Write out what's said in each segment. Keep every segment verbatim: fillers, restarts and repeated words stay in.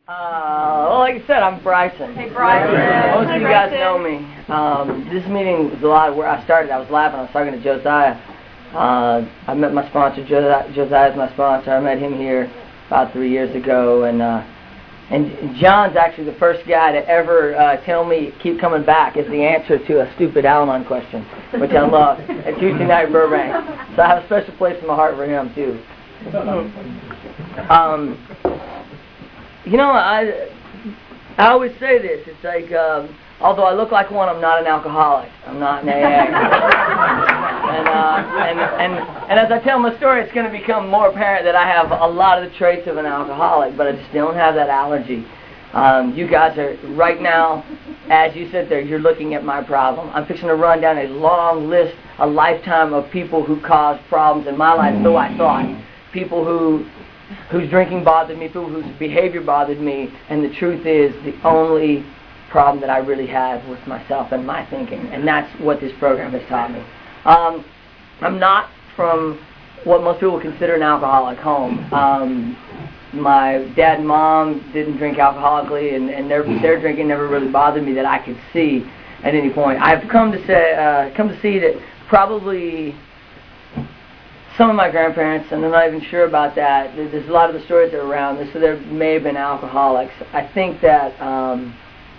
Uh, well, like I said, I'm Bryson. Hey, Bryson. Most Hi, of you guys Bryson. know me. Um, this meeting was a lot of where I started. I was laughing. I was talking to Josiah. Uh, I met my sponsor. Josiah, Josiah's my sponsor. I met him here about three years ago, and uh, and John's actually the first guy to ever uh, tell me keep coming back as the answer to a stupid Al-Anon question, which I love at Tuesday night Burbank. So I have a special place in my heart for him too. Um. You know, I I always say this. It's like, um, although I look like one, I'm not an alcoholic. I'm not an A A. and, uh, and and and as I tell my story, it's going to become more apparent that I have a lot of the traits of an alcoholic, but I just don't have that allergy. Um, you guys are, right now, as you sit there, you're looking at my problem. I'm fixing to run down a long list, a lifetime of people who caused problems in my life, so I thought. People who... whose drinking bothered me, people whose behavior bothered me, and the truth is the only problem that I really had was myself and my thinking, and that's what this program has taught me. Um, I'm not from what most people consider an alcoholic home. Um, my dad and mom didn't drink alcoholically, and, and their their drinking never really bothered me that I could see at any point. I've come to say, uh, come to see that probably some of my grandparents, and I'm not even sure about that. There's a lot of the stories that are around this, so there may have been alcoholics. I think that um,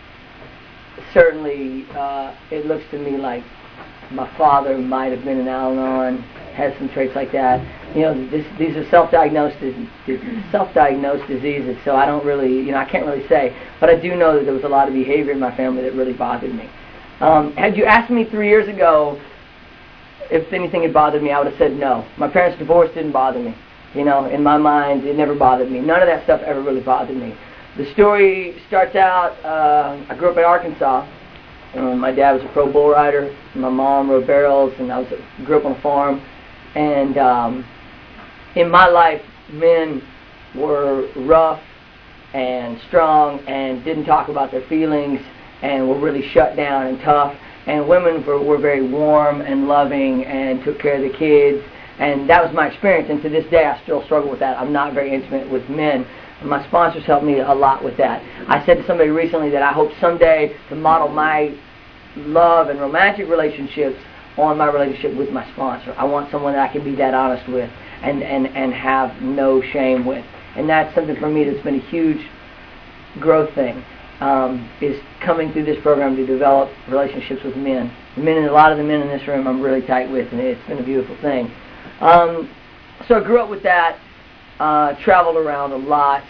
certainly uh, it looks to me like my father might have been an Al-Anon, has some traits like that. You know, this, these are self-diagnosed self-diagnosed diseases, so I don't really, you know, I can't really say. But I do know that there was a lot of behavior in my family that really bothered me. Um, had you asked me three years ago if anything had bothered me, I would have said no. My parents' divorce didn't bother me. You know, in my mind, it never bothered me. None of that stuff ever really bothered me. The story starts out, uh, I grew up in Arkansas. Um, my dad was a pro bull rider. My mom rode barrels, and I was grew up on a farm. And um, in my life, men were rough and strong and didn't talk about their feelings and were really shut down and tough. And women were, were very warm and loving and took care of the kids. And that was my experience. And to this day, I still struggle with that. I'm not very intimate with men. My sponsors helped me a lot with that. I said to somebody recently that I hope someday to model my love and romantic relationships on my relationship with my sponsor. I want someone that I can be that honest with and, and, and have no shame with. And that's something for me that's been a huge growth thing. Um, is coming through this program to develop relationships with men. The men, a lot of the men in this room I'm really tight with, and it's been a beautiful thing. Um, so I grew up with that, uh, traveled around a lot.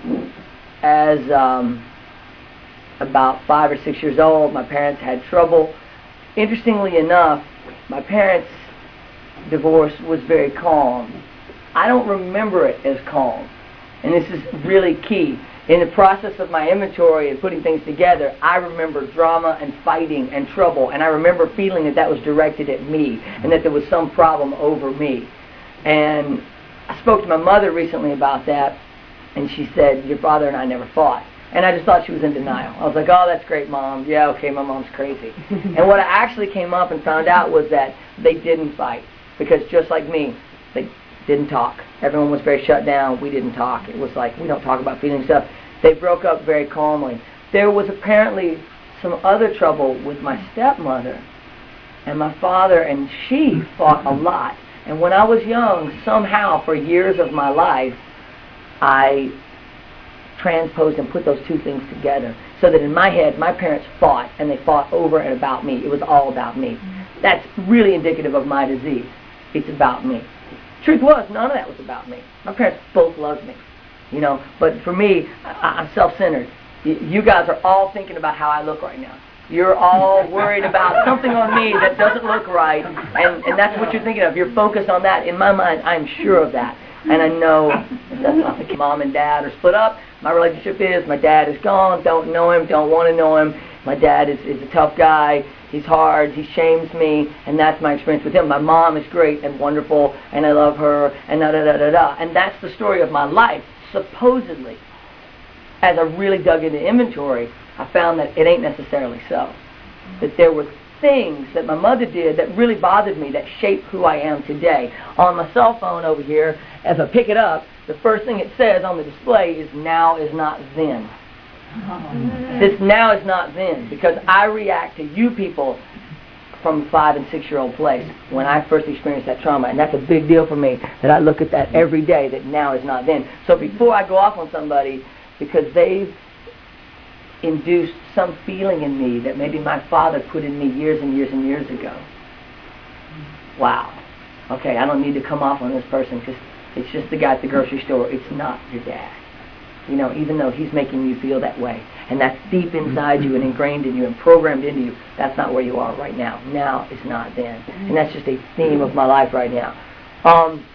As um, about five or six years old, my parents had trouble. Interestingly enough, my parents' divorce was very calm. I don't remember it as calm, and this is really key. In the process of my inventory and putting things together, I remember drama and fighting and trouble, and I remember feeling that that was directed at me and that there was some problem over me. And I spoke to my mother recently about that, and she said, your father and I never fought. And I just thought she was in denial. I was like, oh, that's great, Mom. Yeah, okay, my mom's crazy. And what I actually came up and found out was that they didn't fight, because just like me, they didn't talk. Everyone was very shut down. We didn't talk. It was like, we don't talk about feeling stuff. They broke up very calmly. There was apparently some other trouble with my stepmother and my father, and she fought a lot. And when I was young, somehow for years of my life, I transposed and put those two things together, so that in my head, my parents fought, and they fought over and about me. It was all about me. That's really indicative of my disease. It's about me. Truth was, none of that was about me. My parents both loved me, you know. But for me, I, I'm self-centered. Y- you guys are all thinking about how I look right now. You're all worried about something on me that doesn't look right, and, and that's what you're thinking of. You're focused on that. In my mind, I'm sure of that. And I know that's not the case. Mom and Dad are split up. My relationship is, my dad is gone, don't know him, don't want to know him. My dad is, is a tough guy. He's hard. He shames me, and that's my experience with him. My mom is great and wonderful, and I love her, and da da da da da. And that's the story of my life, supposedly. As I really dug into inventory, I found that it ain't necessarily so. That there were things that my mother did that really bothered me, that shaped who I am today. On my cell phone over here, as I pick it up, the first thing it says on the display is now is not then. Oh. This now is not then, because I react to you people from a five and six year old place when I first experienced that trauma, and that's a big deal for me, that I look at that every day, that now is not then. So before I go off on somebody because they've induced some feeling in me that maybe my father put in me years and years and years ago, wow, okay, I don't need to come off on this person because it's just the guy at the grocery store. It's not your dad. You know, even though he's making you feel that way. And that's deep inside you and ingrained in you and programmed into you. That's not where you are right now. Now is not then. And that's just a theme of my life right now. Um,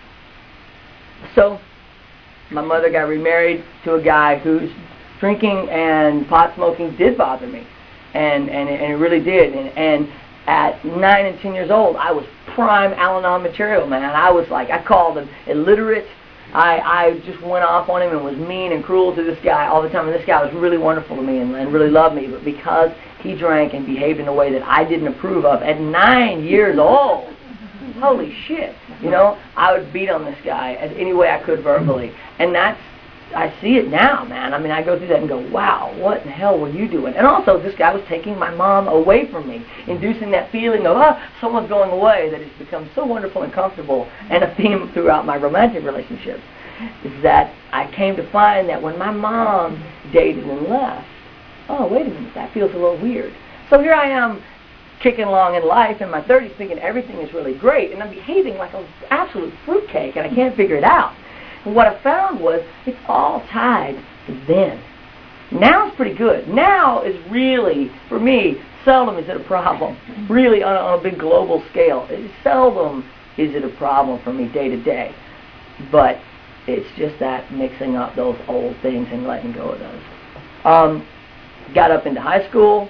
so, my mother got remarried to a guy whose drinking and pot smoking did bother me. And, and, and it really did. And, and at nine and ten years old, I was prime Al-Anon material, man. I was like, I called him illiterate. I, I just went off on him and was mean and cruel to this guy all the time. And this guy was really wonderful to me and, and really loved me. But because he drank and behaved in a way that I didn't approve of at nine years old, holy shit, you know, I would beat on this guy as any way I could verbally. And that's, I see it now, man. I mean, I go through that and go, wow, what in the hell were you doing? And also, this guy was taking my mom away from me, inducing that feeling of, ah, someone's going away, that has become so wonderful and comfortable. And a theme throughout my romantic relationships is that I came to find that when my mom dated and left, oh, wait a minute, that feels a little weird. So here I am, kicking along in life in my thirties, thinking everything is really great, and I'm behaving like an absolute fruitcake, and I can't figure it out. And what I found was it's all tied to then. Now is pretty good. Now is really, for me, seldom is it a problem. Really, on a, on a big global scale, it, seldom is it a problem for me day to day. But it's just that mixing up those old things and letting go of those. Um, got up into high school.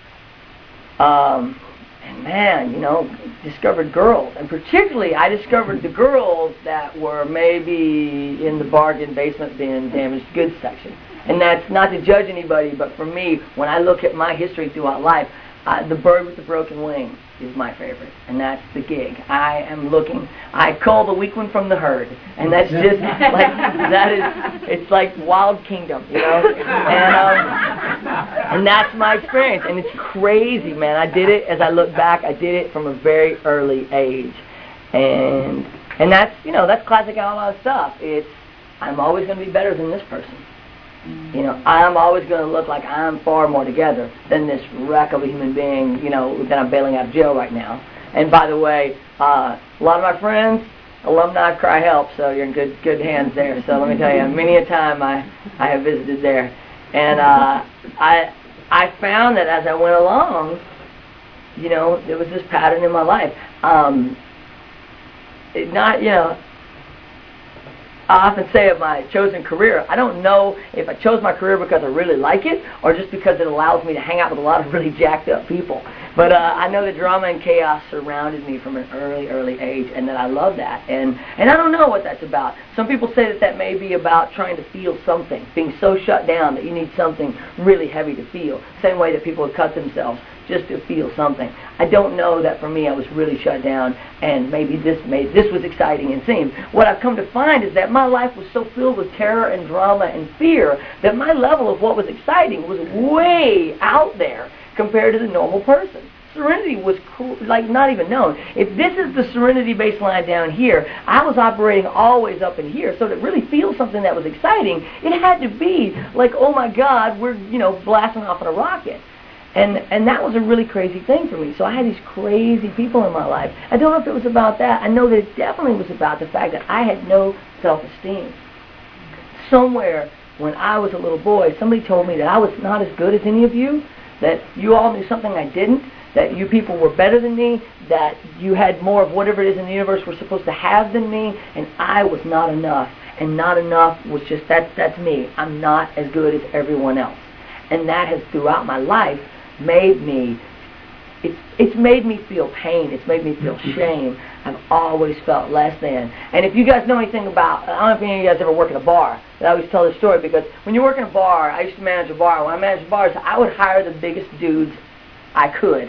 Um, And man, you know, discovered girls. And particularly, I discovered the girls that were maybe in the bargain basement bin damaged goods section. And that's not to judge anybody, but for me, when I look at my history throughout life, uh, the bird with the broken wing is my favorite. And that's the gig. I am looking, I call the weak one from the herd. And that's just like, that is, it's like Wild Kingdom, you know? And, um, and that's my experience. And it's crazy, man. I did it, as I look back, I did it from a very early age. And, and that's, you know, that's classic Al-Anon stuff. It's, I'm always going to be better than this person. You know, I'm always going to look like I'm far more together than this wreck of a human being, you know, that I'm bailing out of jail right now. And by the way, uh, a lot of my friends, alumni of Cry Help, so you're in good good hands there. So let me tell you, many a time I, I have visited there. And uh, I I found that as I went along, you know, there was this pattern in my life. Um, it not, you know, I often say of my chosen career, I don't know if I chose my career because I really like it or just because it allows me to hang out with a lot of really jacked up people. But uh, I know that drama and chaos surrounded me from an early, early age, and that I love that. And, and I don't know what that's about. Some people say that that may be about trying to feel something, being so shut down that you need something really heavy to feel, same way that people would cut themselves just to feel something. I don't know that for me I was really shut down, and maybe this made this was exciting and seemed. What I've come to find is that my life was so filled with terror and drama and fear that my level of what was exciting was way out there compared to the normal person. Serenity was cool, like not even known. If this is the serenity baseline down here, I was operating always up in here. So to really feel something that was exciting, it had to be like, oh my God, we're, you know, blasting off in a rocket. And and that was a really crazy thing for me. So I had these crazy people in my life. I don't know if it was about that. I know that it definitely was about the fact that I had no self-esteem. Somewhere when I was a little boy, somebody told me that I was not as good as any of you, that you all knew something I didn't, that you people were better than me, that you had more of whatever it is in the universe we're supposed to have than me, and I was not enough. And not enough was just, that's, that's me. I'm not as good as everyone else. And that has, throughout my life, made me, it's, it's made me feel pain. It's made me feel shame. I've always felt less than. And if you guys know anything about, I don't know if any of you guys ever work in a bar, but I always tell this story because when you work in a bar, I used to manage a bar. When I managed bars, I would hire the biggest dudes I could.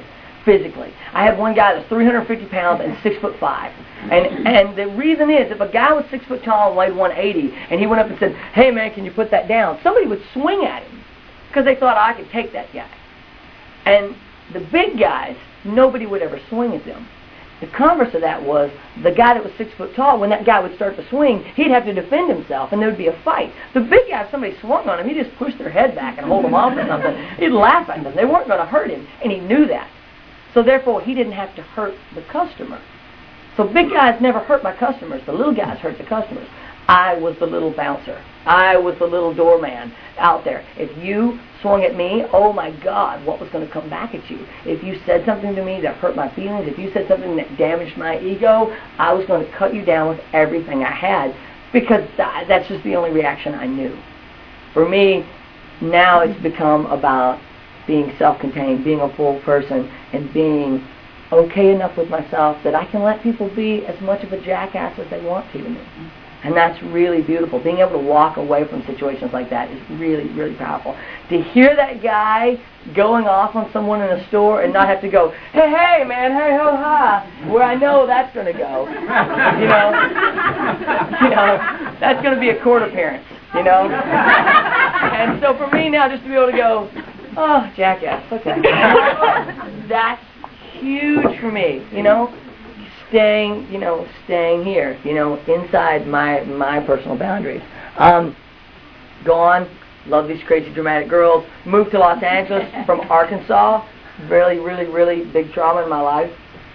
physically. I had one guy that's three hundred fifty pounds and six foot five. And and the reason is, if a guy was six foot tall and weighed one eighty, and he went up and said, "Hey man, can you put that down?" somebody would swing at him because they thought I could take that guy. And the big guys, nobody would ever swing at them. The converse of that was, the guy that was six foot tall, when that guy would start to swing, he'd have to defend himself, and there would be a fight. The big guy, if somebody swung on him, he'd just push their head back and hold them off or something. He'd laugh at them. They weren't going to hurt him, and he knew that. So therefore, he didn't have to hurt the customer. So big guys never hurt my customers. The little guys hurt the customers. I was the little bouncer. I was the little doorman out there. If you swung at me, oh my God, what was going to come back at you? If you said something to me that hurt my feelings, if you said something that damaged my ego, I was going to cut you down with everything I had, because that's just the only reaction I knew. For me, now it's become about being self-contained, being a full person, and being okay enough with myself that I can let people be as much of a jackass as they want to to me. And that's really beautiful. Being able to walk away from situations like that is really, really powerful. To hear that guy going off on someone in a store and not have to go, hey, hey, man, hey, ho, ha, where I know that's going to go. You know, you know, that's going to be a court appearance, you know. And so for me now, just to be able to go, oh, jackass, okay. That's huge for me, you know. Staying, you know, staying here, you know, inside my my personal boundaries. Um, gone, love these crazy dramatic girls. Moved to Los Angeles from Arkansas. Really, really, really big trauma in my life.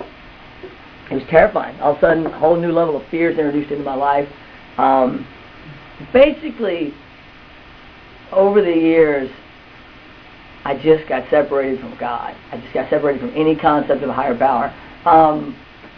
It was terrifying. All of a sudden, a whole new level of fears introduced into my life. Um, basically, over the years, I just got separated from God. I just got separated from any concept of a higher power. Um,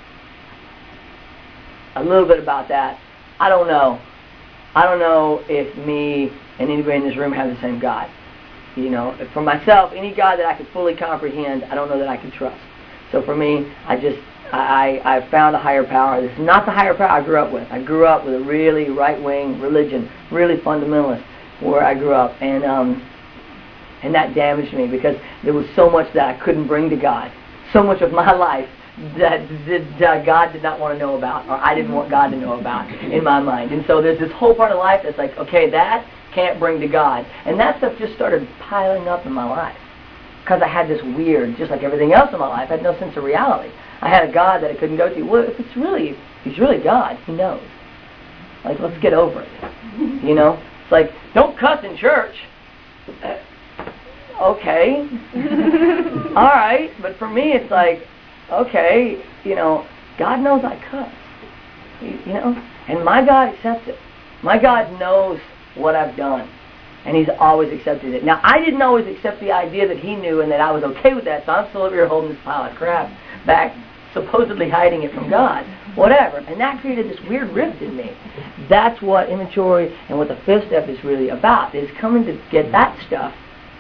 A little bit about that. I don't know. I don't know if me and anybody in this room have the same God. You know, for myself, any God that I could fully comprehend, I don't know that I can trust. So for me, I just, I, I found a higher power. This is not the higher power I grew up with. I grew up with a really right-wing religion, really fundamentalist, where I grew up, and um, and that damaged me because there was so much that I couldn't bring to God. So much of my life that uh, God did not want to know about, or I didn't want God to know about in my mind. And so there's this whole part of life that's like, okay, that can't bring to God. And that stuff just started piling up in my life because I had this weird, just like everything else in my life, I had no sense of reality. I had a God that I couldn't go to. Well, if it's really, if He's really God, He knows. Like, let's get over it. You know? It's like, don't cuss in church. Uh, okay. All right. But for me, it's like, okay, you know, God knows I cuss, you know, and my God accepts it. My God knows what I've done, and He's always accepted it. Now, I didn't always accept the idea that He knew and that I was okay with that, so I'm still over here holding this pile of crap back, supposedly hiding it from God, whatever. And that created this weird rift in me. That's what inventory and what the fifth step is really about, is coming to get that stuff.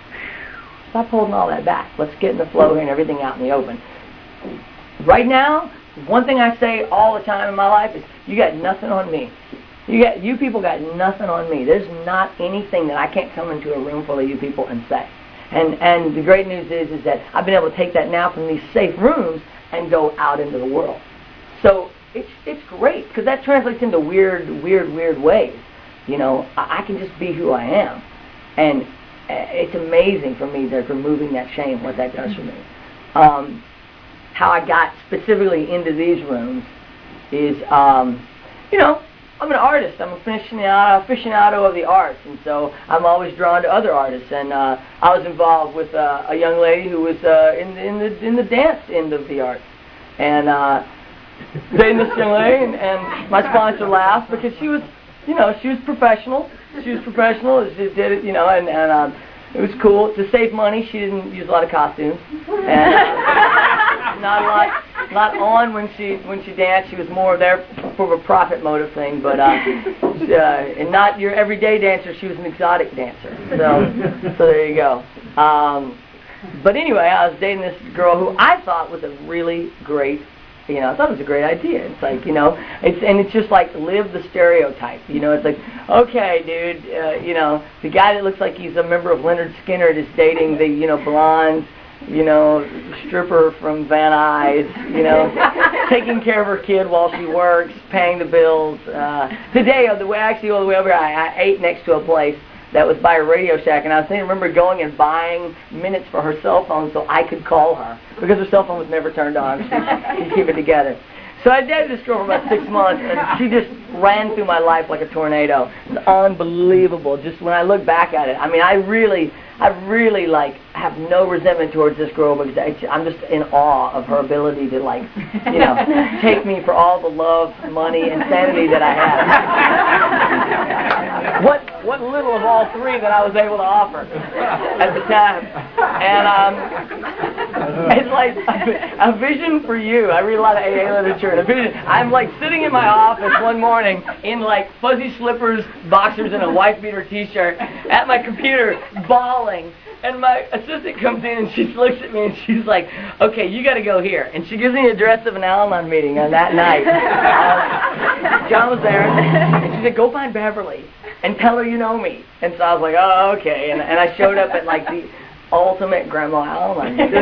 Stop holding all that back. Let's get in the flow here and everything out in the open. Right now, one thing I say all the time in my life is, you got nothing on me. You got you people got nothing on me. There's not anything that I can't come into a room full of you people and say. And and the great news is is that I've been able to take that now from these safe rooms and go out into the world. So it's it's great because that translates into weird, weird, weird ways. You know, I, I can just be who I am, and it's amazing for me that removing that shame, what that does for me. Um, how I got specifically into these rooms is, um, you know, I'm an artist. I'm a aficionado, aficionado of the arts, and so I'm always drawn to other artists. And uh, I was involved with uh, a young lady who was uh, in, in the in the dance end of the arts, and uh, dating this young lady, and, and my sponsor laughed because she was, you know, she was professional. She was professional. She did it, you know, and and um, it was cool to save money. She didn't use a lot of costumes, and uh, not a lot. Not on when she when she danced. She was more there for a profit motive thing, but uh, uh, and not your everyday dancer. She was an exotic dancer. So so there you go. Um, but anyway, I was dating this girl who I thought was a really great. You know, I thought it was a great idea. It's like, you know, it's and it's just like live the stereotype. You know, it's like, okay, dude, uh, you know, the guy that looks like he's a member of Leonard Skinner is dating the, you know, blonde, you know, stripper from Van Nuys, you know, taking care of her kid while she works, paying the bills. Uh, today, on the way, actually on the way over here, I, I ate next to a place that was by a Radio Shack, and I was thinking, remember going and buying minutes for her cell phone so I could call her, because her cell phone was never turned on. She'd, she'd keep it together. So I dated this girl for about six months, and she just ran through my life like a tornado. It was unbelievable. Just when I look back at it, I mean, I really, I really like have no resentment towards this girl because I, I'm just in awe of her ability to, like, you know, take me for all the love, money, and sanity that I have. What what little of all three that I was able to offer at the time, and um, it's like a, a vision for you. I read a lot of A A literature, and a vision. I'm like sitting in my office one morning in like fuzzy slippers, boxers, and a wife beater T-shirt at my computer, bawling. And my assistant comes in and she looks at me and she's like, okay, you got to go here. And she gives me the address of an Al-Anon meeting on that night. Uh, John was there, and she said, go find Beverly and tell her you know me. And so I was like, oh, okay. And, and I showed up at like the ultimate Grandma Al-Anon meeting.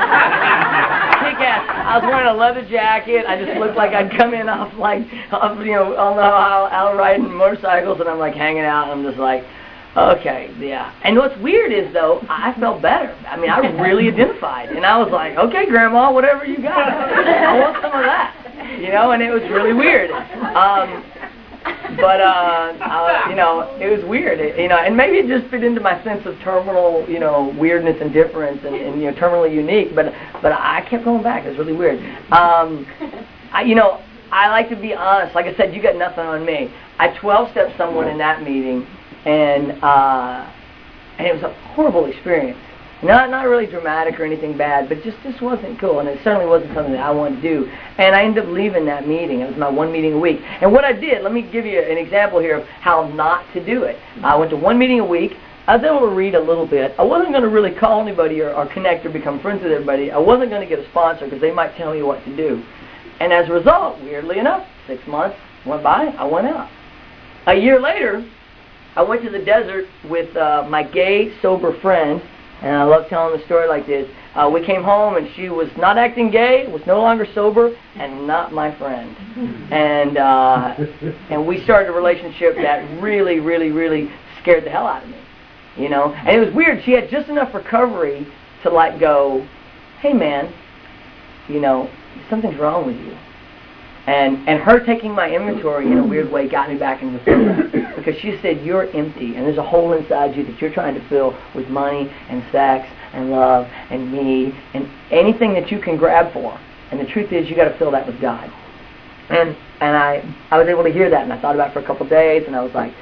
Kick-ass. I was wearing a leather jacket. I just looked like I'd come in off like, off, you know, on the Al, Al riding motorcycles, and I'm like hanging out, and I'm just like, okay, yeah. And what's weird is, though, I felt better. I mean, I really identified. And I was like, okay, Grandma, whatever you got. I want some of that. You know, and it was really weird. Um, but, uh, uh, you know, it was weird. It, you know, and maybe it just fit into my sense of terminal, you know, weirdness and difference and, and you know, terminally unique. But but I kept going back. It was really weird. Um, I, you know, I like to be honest. Like I said, you got nothing on me. I twelve-stepped someone in that meeting. And uh, and it was a horrible experience. Not not really dramatic or anything bad, but just just wasn't cool, and it certainly wasn't something that I wanted to do. And I ended up leaving that meeting. It was my one meeting a week. And what I did, let me give you an example here of how not to do it. I went to one meeting a week. I was able to read a little bit. I wasn't going to really call anybody or, or connect or become friends with everybody. I wasn't going to get a sponsor because they might tell me what to do. And as a result, weirdly enough, six months went by, I went out. A year later, I went to the desert with uh, my gay, sober friend, and I love telling the story like this. Uh, we came home, and she was not acting gay, was no longer sober, and not my friend. And uh, and we started a relationship that really, really, really scared the hell out of me. You know? And it was weird. She had just enough recovery to, like, go, hey, man, you know, something's wrong with you. And and her taking my inventory in a weird way got me back into the field. Because she said, you're empty, and there's a hole inside you that you're trying to fill with money and sex and love and me and anything that you can grab for. And the truth is, you got to fill that with God. And and I, I was able to hear that, and I thought about it for a couple of days, and I was like,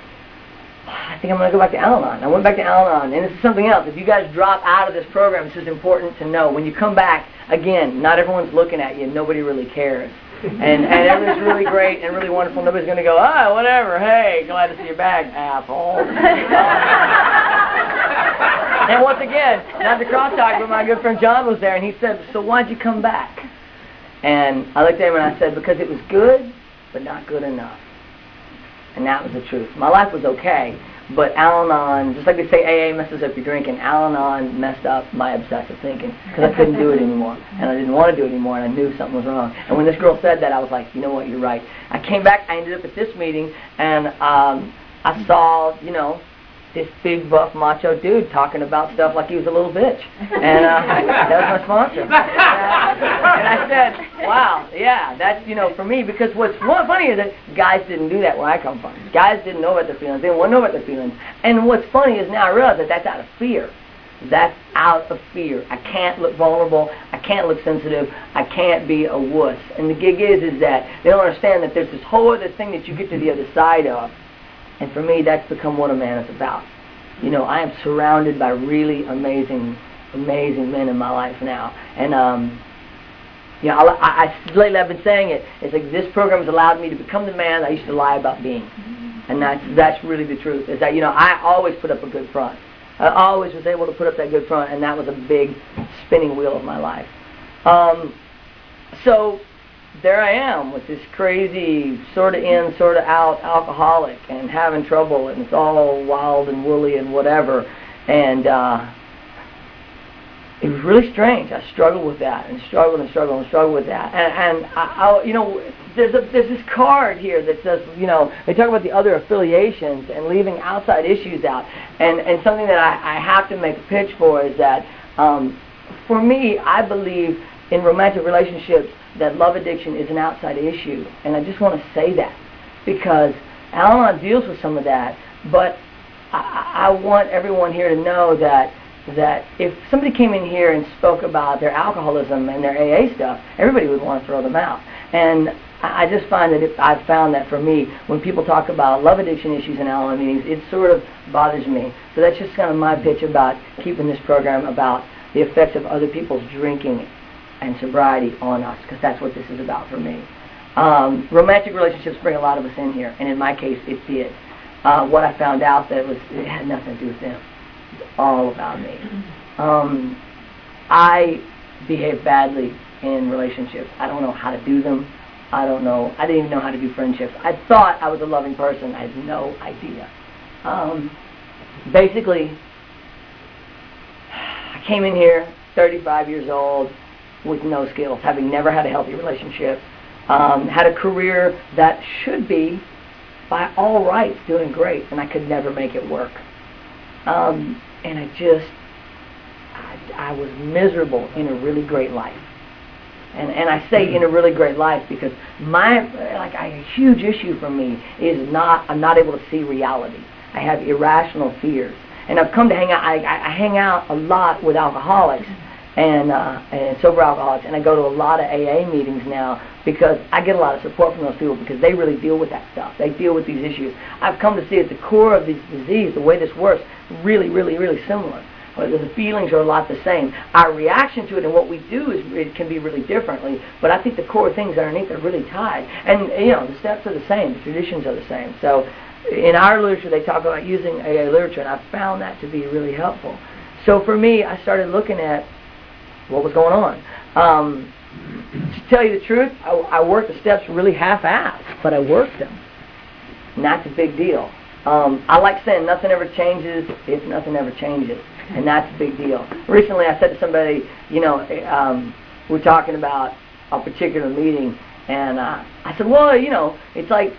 I think I'm going to go back to Al-Anon. I went back to Al-Anon, and this is something else. If you guys drop out of this program, this is important to know. When you come back, again, not everyone's looking at you. Nobody really cares. And, and everything's really great and really wonderful. Nobody's going to go, ah, whatever, hey, glad to see you back, asshole. Um, and once again, not to cross-talk, but my good friend John was there, and he said, so why'd you come back? And I looked at him and I said, because it was good, but not good enough. And that was the truth. My life was okay, but Al-Anon, just like they say A A messes up your drinking, Al-Anon messed up my obsessive thinking because I couldn't do it anymore, and I didn't want to do it anymore, and I knew something was wrong. And when this girl said that, I was like, you know what, you're right. I came back, I ended up at this meeting, and um, I saw, you know, this big, buff, macho dude talking about stuff like he was a little bitch. And uh, that was my sponsor. And, uh, and I said, wow, yeah, that's, you know, for me, because what's more funny is that guys didn't do that where I come from. Guys didn't know about their feelings. They didn't want to know about their feelings. And what's funny is now I realize that that's out of fear. That's out of fear. I can't look vulnerable. I can't look sensitive. I can't be a wuss. And the gig is, is that they don't understand that there's this whole other thing that you get to the other side of. And for me, that's become what a man is about. You know, I am surrounded by really amazing, amazing men in my life now. And, um, you know, I, I, lately I've been saying it. It's like this program has allowed me to become the man I used to lie about being. And that's, that's really the truth. Is that, you know, I always put up a good front. I always was able to put up that good front, and that was a big spinning wheel of my life. Um, so... there I am with this crazy sort of in, sort of out alcoholic and having trouble, and it's all wild and woolly and whatever. And uh, it was really strange. I struggled with that, and struggled and struggled and struggled with that. And, and I, I, you know, there's a there's this card here that says, you know, they talk about the other affiliations and leaving outside issues out. And and something that I, I have to make a pitch for is that, um, for me, I believe in romantic relationships that love addiction is an outside issue. And I just want to say that because Al-Anon deals with some of that, but I, I want everyone here to know that that if somebody came in here and spoke about their alcoholism and their A A stuff, everybody would want to throw them out. And I just find that it, I've found that for me, when people talk about love addiction issues in Al-Anon meetings, it sort of bothers me. So that's just kind of my pitch about keeping this program about the effects of other people's drinking and sobriety on us, because that's what this is about for me. Um, romantic relationships bring a lot of us in here, and in my case, it did. Uh, what I found out that was it had nothing to do with them. It's all about me. Um, I behave badly in relationships. I don't know how to do them. I don't know. I didn't even know how to do friendships. I thought I was a loving person. I had no idea. Um, basically, I came in here, thirty-five years old, with no skills, having never had a healthy relationship. Um, had a career that should be, by all rights, doing great, and I could never make it work. Um, and I just, I, I was miserable in a really great life. And and I say in a really great life because my, like a huge issue for me is not, I'm not able to see reality. I have irrational fears. And I've come to hang out, I, I hang out a lot with alcoholics and, uh, and sober alcoholics, and I go to a lot of A A meetings now because I get a lot of support from those people because they really deal with that stuff. They deal with these issues. I've come to see at the core of this disease, the way this works, really, really, really similar. The feelings are a lot the same. Our reaction to it and what we do is it can be really differently, but I think the core things underneath are really tied. And, you know, the steps are the same. The traditions are the same. So in our literature, they talk about using A A literature, and I found that to be really helpful. So for me, I started looking at what was going on. Um, to tell you the truth, I, I worked the steps really half-assed, but I worked them. And that's a big deal. Um, I like saying nothing ever changes if nothing ever changes. And that's a big deal. Recently I said to somebody, you know, um, we're talking about a particular meeting, and uh, I said, well, you know, it's like,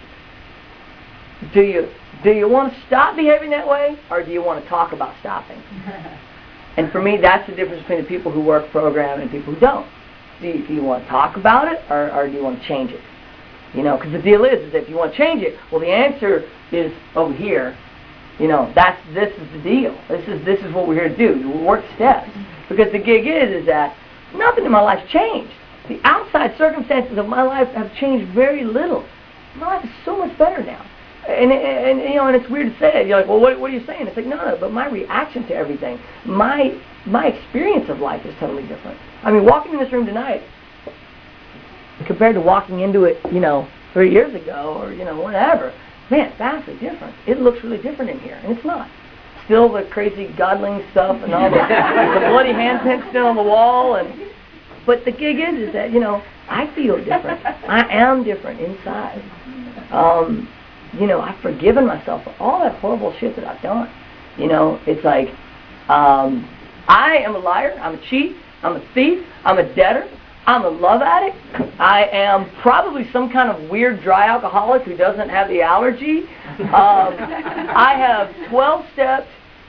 do you do you want to stop behaving that way, or do you want to talk about stopping? And for me, that's the difference between the people who work program and people who don't. Do you, do you want to talk about it, or, or do you want to change it? You know, because the deal is, is that if you want to change it, well, the answer is over here. You know, that's this is the deal. This is this is what we're here to do. We work steps. Because the gig is is that nothing in my life changed. The outside circumstances of my life have changed very little. My life is so much better now. And, and, and you know, and it's weird to say it. You're like, well, what, what are you saying? It's like, no, no. But my reaction to everything, my my experience of life is totally different. I mean, walking in this room tonight, compared to walking into it, you know, three years ago or you know whatever. Man, vastly different. It looks really different in here, and it's not. Still the crazy godling stuff and all the, the bloody handprints still on the wall, and but the gig is is that you know I feel different. I am different inside. Um, you know, I've forgiven myself for all that horrible shit that I've done. You know, it's like um, I am a liar. I'm a cheat. I'm a thief. I'm a debtor. I'm a love addict. I am probably some kind of weird dry alcoholic who doesn't have the allergy. Um, I have twelve steps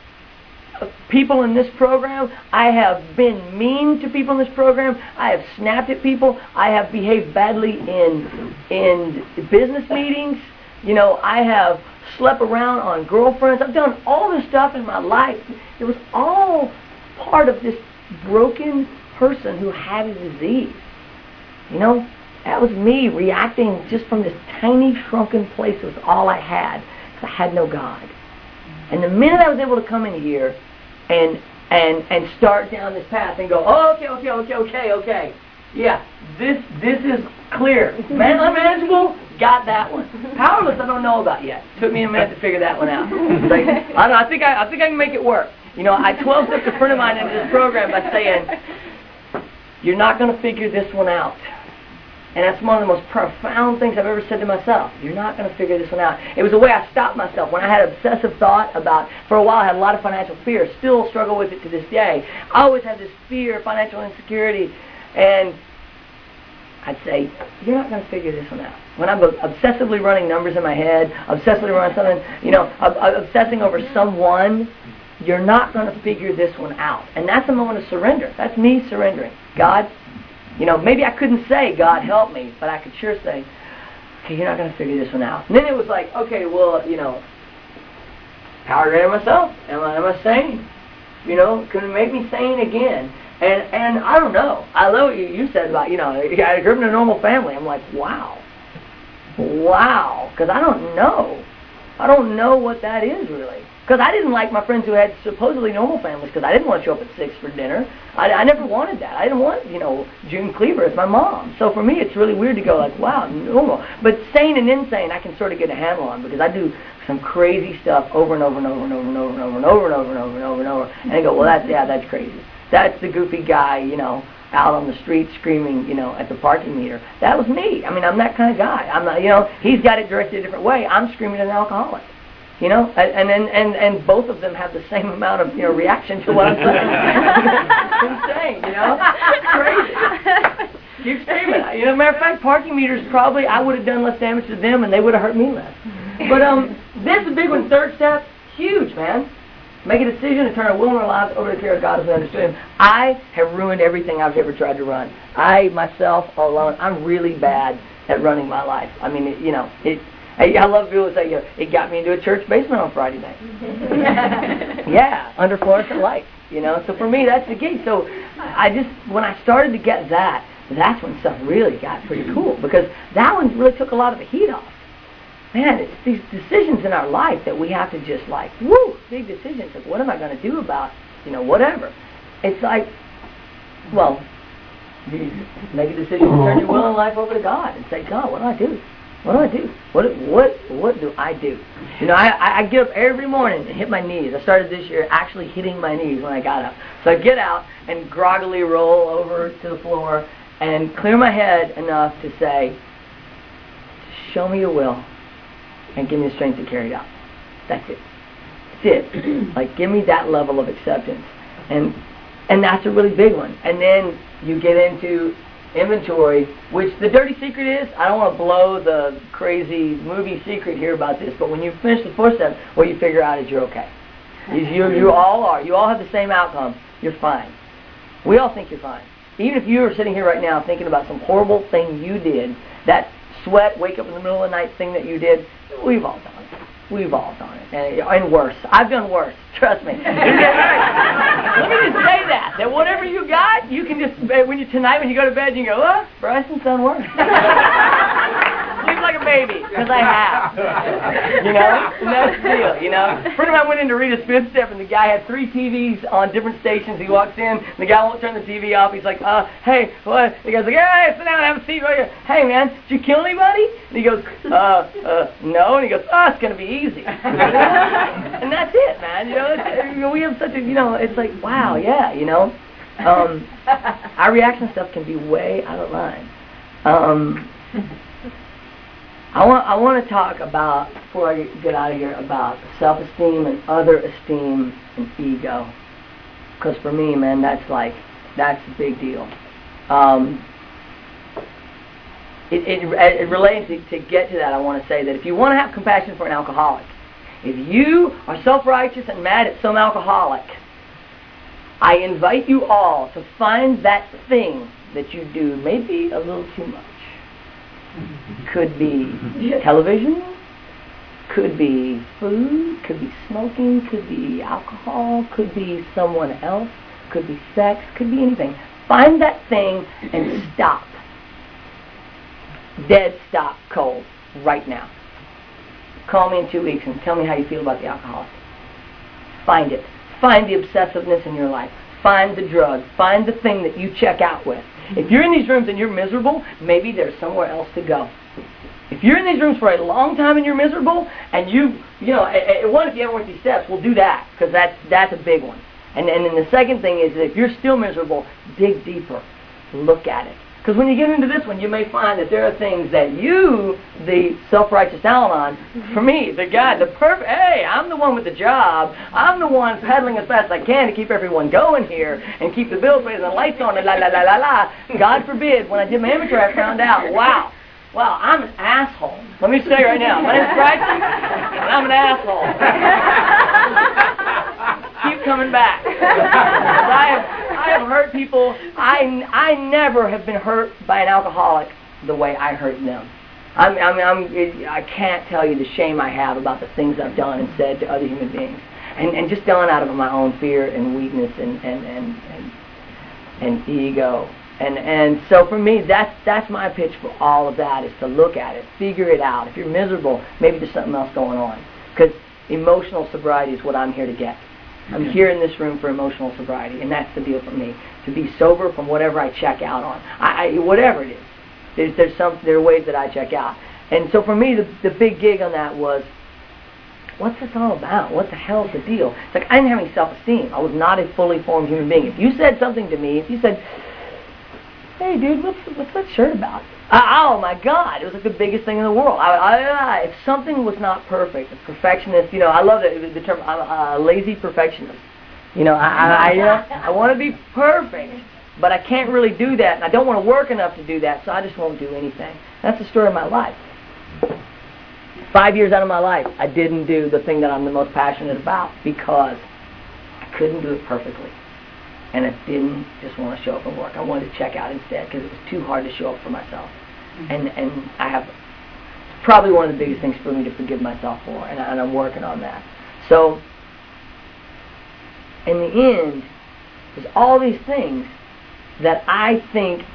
of people in this program. I have been mean to people in this program. I have snapped at people. I have behaved badly in in business meetings. You know, I have slept around on girlfriends. I've done all this stuff in my life. It was all part of this broken person who had a disease. You know, that was me reacting just from this tiny shrunken place. It was all I had because I had no God. And the minute I was able to come in here and and and start down this path and go, oh, okay, okay, okay, okay, okay, yeah, this this is clear. Man, unmanageable, got that one. Powerless, I don't know about yet. Took me a minute to figure that one out. Like, I don't know. I think I I think I can make it work. You know, I twelve stepped a friend of mine into this program by saying, you're not going to figure this one out. And that's one of the most profound things I've ever said to myself. You're not going to figure this one out. It was the way I stopped myself. When I had obsessive thought about, for a while I had a lot of financial fear, still struggle with it to this day. I always had this fear of financial insecurity. And I'd say, you're not going to figure this one out. When I'm obsessively running numbers in my head, obsessively running something, you know, obsessing over someone, you're not going to figure this one out. And that's a moment of surrender. That's me surrendering. God, you know, maybe I couldn't say, God, help me, but I could sure say, okay, you're not going to figure this one out. And then it was like, okay, well, you know, how I myself? Am I, am I sane? You know, can it make me sane again? And and I don't know. I love what you, you said about, you know, I grew up in a normal family. I'm like, wow. Wow. Because I don't know. I don't know what that is really. Because I didn't like my friends who had supposedly normal families, because I didn't want to show up at six for dinner. I, I never wanted that. I didn't want, you know, June Cleaver as my mom. So for me, it's really weird to go like, wow, normal. But sane and insane, I can sort of get a handle on, because I do some crazy stuff over and over and over and over and over and over and over and over and over and over and over. And I go, well, that's, yeah, that's crazy. That's the goofy guy, you know, out on the street screaming, you know, at the parking meter. That was me. I mean, I'm that kind of guy. I'm not, you know, he's got it directed a different way. I'm screaming at an alcoholic. You know, and and, and and both of them have the same amount of, you know, reaction to what I'm saying. It's insane, you know? It's crazy. Keep screaming. You know, matter of fact, parking meters probably, I would have done less damage to them and they would have hurt me less. But um, this is a big one. Third step, huge, man. Make a decision to turn our will and our lives over to the care of God as we understand Him. I have ruined everything I've ever tried to run. I, myself, alone, I'm really bad at running my life. I mean, it, you know, it... I, I love people who say, you know, it got me into a church basement on Friday night. Yeah, under fluorescent lights, you know. So for me, that's the key. So I just, when I started to get that, that's when stuff really got pretty cool, because that one really took a lot of the heat off. Man, it's these decisions in our life that we have to just like, woo, big decisions. Like, what am I going to do about, you know, whatever. It's like, well, you make a decision to turn your will and life over to God and say, God, what do I do? What do I do? What what what do I do? You know, I, I get up every morning and hit my knees. I started this year actually hitting my knees when I got up. So I get out and groggily roll over to the floor and clear my head enough to say, show me your will and give me the strength to carry it out. That's it. That's it. Like, give me that level of acceptance. And and that's a really big one. And then you get into inventory, which the dirty secret is, I don't want to blow the crazy movie secret here about this, but when you finish the fourth step, what you figure out is you're okay. You, you, you all are. You all have the same outcome. You're fine. We all think you're fine. Even if you are sitting here right now thinking about some horrible thing you did, that sweat, wake up in the middle of the night thing that you did, we've all done it. We've all done it. And, and worse. I've done worse. Trust me. Let me just say that. That whatever you got, you can just, when you tonight when you go to bed, you go, oh, Bryson's done worse. Sleep like a baby, because I have. You know? And that's the deal, you know? A friend of mine went in to read his fifth step, and the guy had three T Vs on different stations. He walks in, and the guy won't turn the T V off. He's like, uh, hey, what? The guy's like, hey, sit down and have a seat right here. Hey, man, did you kill anybody? And he goes, uh, uh, no. And he goes, oh, it's going to be easy. And that's it, man. You know, it's, we have such a, you know, it's like, wow, yeah, you know. Um, our reaction stuff can be way out of line. Um, I want I want to talk about, before I get out of here, about self-esteem and other esteem and ego. Because for me, man, that's like, that's a big deal. Um, it, it, it relates to, to get to that, I want to say that if you want to have compassion for an alcoholic, if you are self-righteous and mad at some alcoholic, I invite you all to find that thing that you do maybe a little too much. Could be television, could be food, could be smoking, could be alcohol, could be someone else, could be sex, could be anything. Find that thing and stop. Dead stop cold right now. Call me in two weeks and tell me how you feel about the alcoholic. Find it. Find the obsessiveness in your life. Find the drug. Find the thing that you check out with. If you're in these rooms and you're miserable, maybe there's somewhere else to go. If you're in these rooms for a long time and you're miserable, and you, you know, one, if you haven't worked these steps, we'll do that, because that's, that's a big one. And, and then the second thing is that if you're still miserable, dig deeper. Look at it. Because when you get into this one, you may find that there are things that you, the self-righteous Al-Anon, for me, the guy, the perfect, hey, I'm the one with the job. I'm the one pedaling as fast as I can to keep everyone going here and keep the bills paid and the lights on and la la la la la. God forbid, when I did my inventory, I found out, wow, wow, I'm an asshole. Let me say right now, my name's Bryson, and I'm an asshole. Keep coming back. I have, I have hurt people. I, I never have been hurt by an alcoholic the way I hurt them. I'm, I'm, I'm, I can't tell you the shame I have about the things I've done and said to other human beings. And, and just done out of my own fear and weakness and, and, and, and, and ego. And and so for me, that's that's my pitch for all of that, is to look at it, figure it out. If you're miserable, maybe there's something else going on. Because emotional sobriety is what I'm here to get. I'm here in this room for emotional sobriety, and that's the deal for me. To be sober from whatever I check out on. I, I whatever it is. There's there's some there are ways that I check out. And so for me, the the big gig on that was, what's this all about? What the hell's the deal? It's like I didn't have any self-esteem. I was not a fully formed human being. If you said something to me, if you said, hey, dude, what's, what's that shirt about? Uh, oh, my God. It was like the biggest thing in the world. I, I, I, if something was not perfect, a perfectionist, you know, I love the, the term, I'm a lazy perfectionist. You know, I, I, I, uh, I want to be perfect, but I can't really do that, and I don't want to work enough to do that, so I just won't do anything. That's the story of my life. Five years out of my life, I didn't do the thing that I'm the most passionate about because I couldn't do it perfectly. And I didn't just want to show up and work. I wanted to check out instead because it was too hard to show up for myself. Mm-hmm. And and I have probably one of the biggest things for me to forgive myself for, and, I, and I'm working on that. So in the end, there's all these things that I think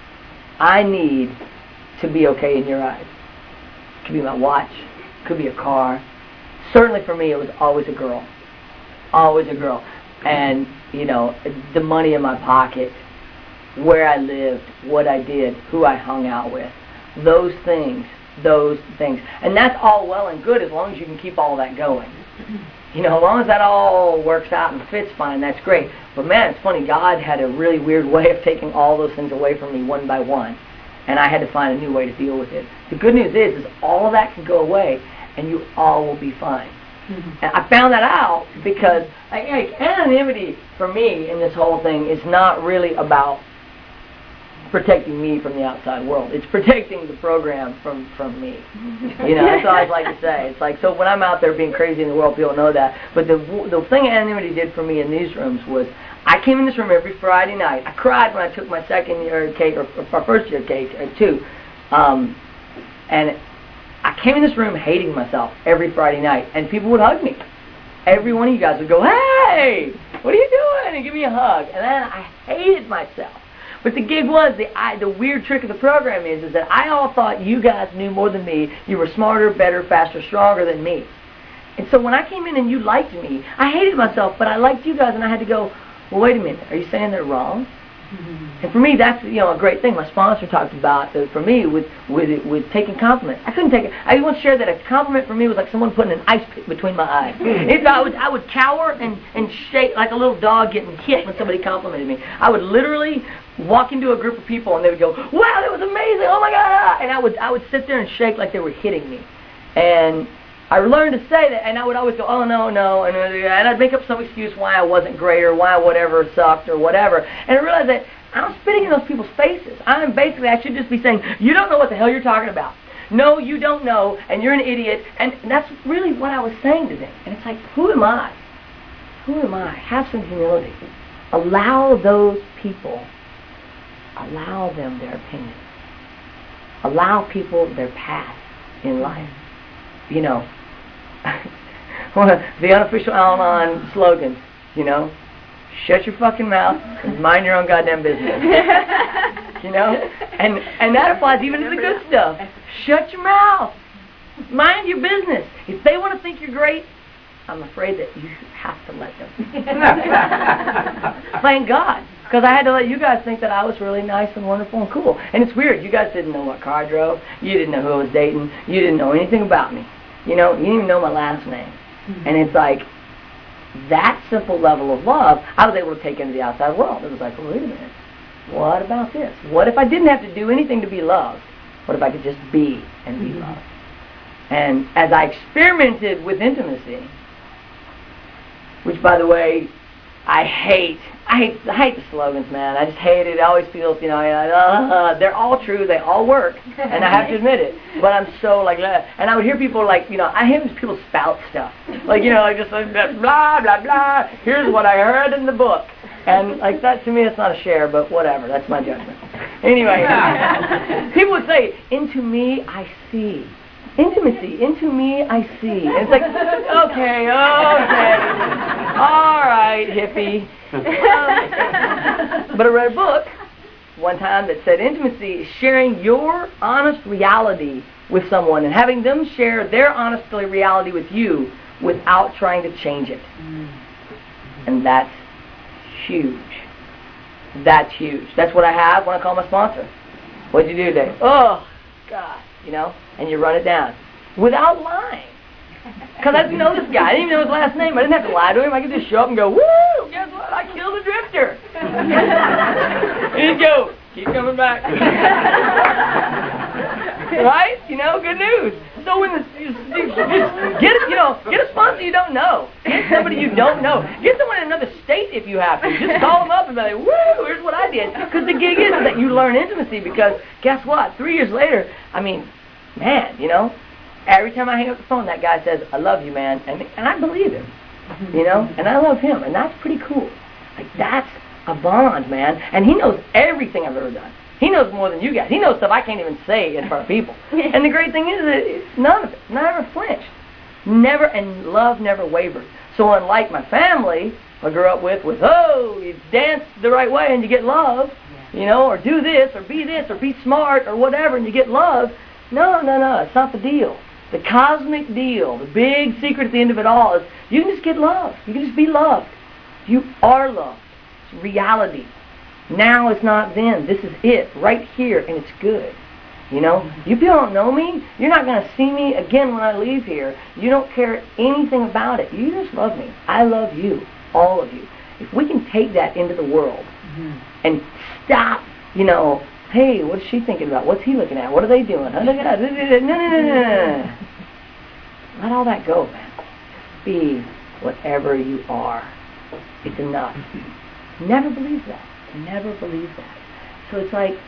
I need to be okay in your eyes. It could be my watch. It could be a car. Certainly for me, it was always a girl. Always a girl. And, you know, the money in my pocket, where I lived, what I did, who I hung out with, those things, those things. And that's all well and good as long as you can keep all that going. You know, as long as that all works out and fits fine, that's great. But man, it's funny, God had a really weird way of taking all those things away from me one by one. And I had to find a new way to deal with it. The good news is, is all of that can go away and you all will be fine. Mm-hmm. And I found that out because like, like, anonymity for me in this whole thing is not really about protecting me from the outside world. It's protecting the program from, from me. You know, that's all I like to say. It's like, so when I'm out there being crazy in the world, people know that. But the the thing anonymity did for me in these rooms was I came in this room every Friday night. I cried when I took my second year cake, or, or first year cake, or two. Um, and I came in this room hating myself every Friday night, and people would hug me. Every one of you guys would go, hey, what are you doing? And give me a hug. And then I hated myself. But the gig was, the I, the weird trick of the program is, is that I all thought you guys knew more than me. You were smarter, better, faster, stronger than me. And so when I came in and you liked me, I hated myself, but I liked you guys, and I had to go, well, wait a minute, are you saying they're wrong? Mm-hmm. And for me, that's, you know, a great thing. My sponsor talked about, uh, for me, with with with taking compliments. I couldn't take it. I once shared that a compliment for me was like someone putting an ice pick between my eyes. If I would, I would cower and, and shake like a little dog getting hit when somebody complimented me. I would literally walk into a group of people and they would go, wow, that was amazing, oh my God. And I would, I would sit there and shake like they were hitting me. And I learned to say that, and I would always go, oh, no, no, and, and I'd make up some excuse why I wasn't great or why whatever sucked or whatever. And I realized that I'm spitting in those people's faces. I'm basically, I should just be saying, you don't know what the hell you're talking about. No, you don't know, and you're an idiot. And that's really what I was saying to them. And it's like, who am I? Who am I? Have some humility. Allow those people, allow them their opinion. Allow people their path in life. You know, the unofficial Al-Anon slogan, you know, shut your fucking mouth and mind your own goddamn business. You know? And and that applies even to the good stuff. Shut your mouth. Mind your business. If they want to think you're great, I'm afraid that you have to let them. Thank God. Because I had to let you guys think that I was really nice and wonderful and cool. And it's weird. You guys didn't know what car I drove. You didn't know who I was dating. You didn't know anything about me. You know, you didn't even know my last name. Mm-hmm. And it's like, that simple level of love, I was able to take into the outside world. It was like, well, wait a minute. what about this? What if I didn't have to do anything to be loved? What if I could just be and be loved? And as I experimented with intimacy, which, by the way, I hate. I hate, I hate the slogans, man. I just hate it. It always feels, you know, like, uh, they're all true. They all work. And I have to admit it. But I'm so, like, and I would hear people, like, you know, I hear people spout stuff. Like, you know, like, just like, blah, blah, blah. Here's what I heard in the book. And, like, that, to me, it's not a share, but whatever. That's my judgment. Anyway, people would say, into me, I see. Intimacy, into me, I see. And it's like, okay, okay, all right, hippie. Um, but I read a book one time that said intimacy is sharing your honest reality with someone and having them share their honest reality with you without trying to change it. And that's huge. That's huge. That's what I have when I call my sponsor. What'd you do today? Oh, God. You know, and you run it down without lying. Because I didn't know this guy. I didn't even know his last name. I didn't have to lie to him. I could just show up and go, woo, guess what? I killed a drifter. And he'd go, keep coming back. Right? You know, good news. So when the, you, you, you get it, you know, get a sponsor you don't know. Get somebody you don't know. Get someone in another state if you have to. Just call them up and be like, woo, here's what I did. Because the gig is that you learn intimacy because guess what? Three years later, I mean, man, you know, every time I hang up the phone, that guy says, I love you, man. And, and I believe him, you know, and I love him. And that's pretty cool. Like, that's a bond, man. And he knows everything I've ever done. He knows more than you guys. He knows stuff I can't even say in front of people. And the great thing is that it's none of it. Never flinched. Never, and love never wavered. So unlike my family I grew up with, with, oh, you dance the right way and you get love, you know, or do this, or be this, or be smart, or whatever, and you get love. No, no, no, it's not the deal. The cosmic deal, the big secret at the end of it all is you can just get love. You can just be loved. You are loved. It's reality. Now it's not then. This is it, right here, and it's good. You know, you people don't know me. You're not going to see me again when I leave here. You don't care anything about it. You just love me. I love you, all of you. If we can take that into the world mm-hmm. and stop, you know, hey, what's she thinking about? What's he looking at? What are they doing? No, no, no, no, no, no. Let all that go, man. Just be whatever you are. It's enough. Never believe that. Never believe that. So it's like,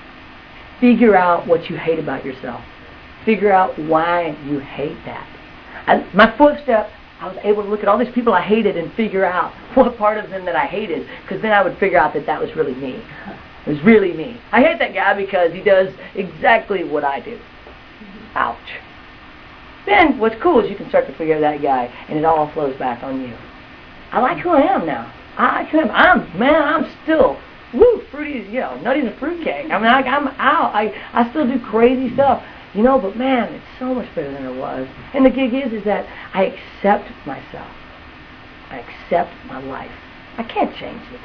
figure out what you hate about yourself. Figure out why you hate that. I, my fourth step, I was able to look at all these people I hated and figure out what part of them that I hated, because then I would figure out that that was really me. It was really me. I hate that guy because he does exactly what I do. Ouch. Then what's cool is you can start to figure out that guy, and it all flows back on you. I like who I am now. I like who I am. I'm, man, I'm still, woo, fruity, you know, nutty as a fruitcake. I mean, I, I'm out. I, I still do crazy stuff, you know, but man, it's so much better than it was. And the gig is, is that I accept myself. I accept my life. I can't change it.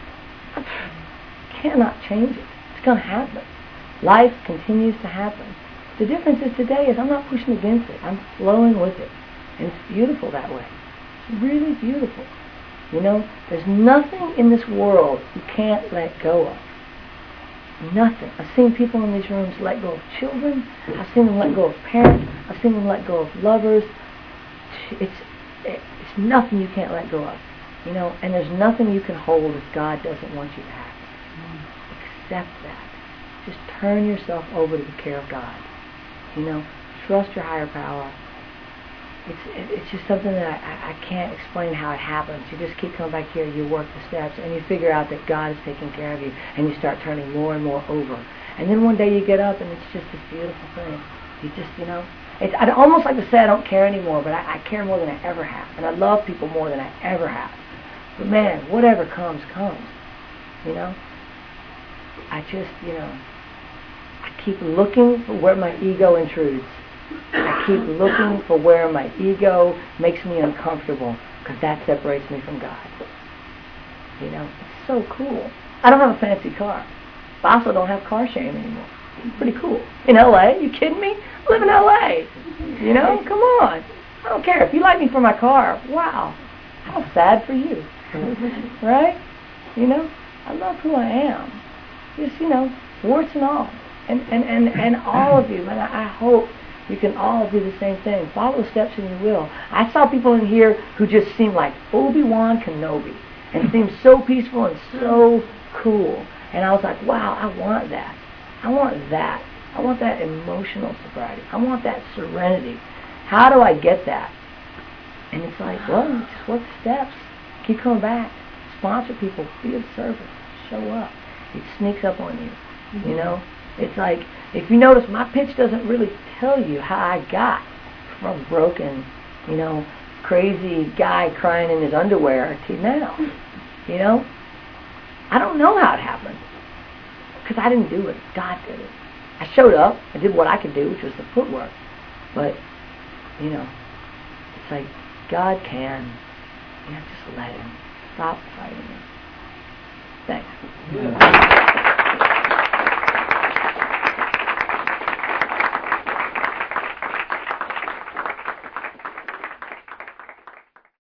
I cannot change it. It's going to happen. Life continues to happen. The difference is today is I'm not pushing against it. I'm flowing with it. And it's beautiful that way. It's really beautiful. You know, there's nothing in this world you can't let go of. Nothing. I've seen people in these rooms let go of children. I've seen them let go of parents. I've seen them let go of lovers. It's it's nothing you can't let go of. You know, and there's nothing you can hold if God doesn't want you to have. Accept that. Just turn yourself over to the care of God. You know, trust your higher power. It's it's just something that I, I can't explain how it happens. You just keep coming back here, you work the steps, and you figure out that God is taking care of you, and you start turning more and more over. And then one day you get up, and it's just this beautiful thing. You just, you know, it's, I'd almost like to say I don't care anymore, but I, I care more than I ever have. And I love people more than I ever have. But man, whatever comes, comes. You know? I just, you know, I keep looking for where my ego intrudes. I keep looking for where my ego makes me uncomfortable, because that separates me from God. You know, it's so cool. I don't have a fancy car, but I also don't have car shame anymore. It's pretty cool. In L A, you kidding me? I live in L A. You know, come on. I don't care. If you like me for my car, wow, how sad for you. Right? You know, I love who I am. Just, you know, warts and all. And, and, and, and all of you, man, I, I hope you can all do the same thing. Follow the steps in your will. I saw people in here who just seemed like Obi-Wan Kenobi and seemed so peaceful and so cool. And I was like, wow, I want that. I want that. I want that emotional sobriety. I want that serenity. How do I get that? And it's like, well, you just work the steps. Keep coming back. Sponsor people. Be of service. Show up. It sneaks up on you. Mm-hmm. You know? It's like, if you notice, my pitch doesn't really tell you how I got from broken, you know, crazy guy crying in his underwear to now. You know? I don't know how it happened. Because I didn't do it. God did it. I showed up. I did what I could do, which was the footwork. But, you know, it's like God can. You know, just let him. Stop fighting him. Thanks. Yeah.